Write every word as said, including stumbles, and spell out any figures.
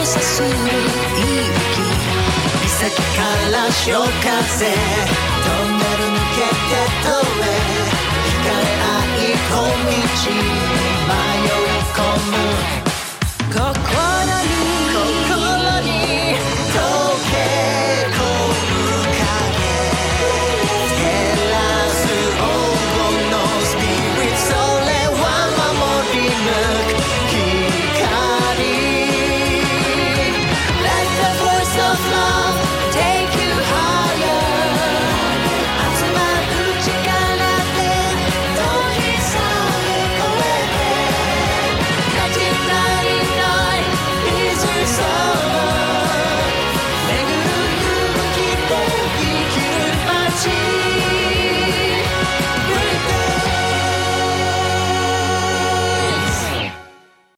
さすいい息岬から潮風トンネル抜けて遠へ光れない小道に迷い込む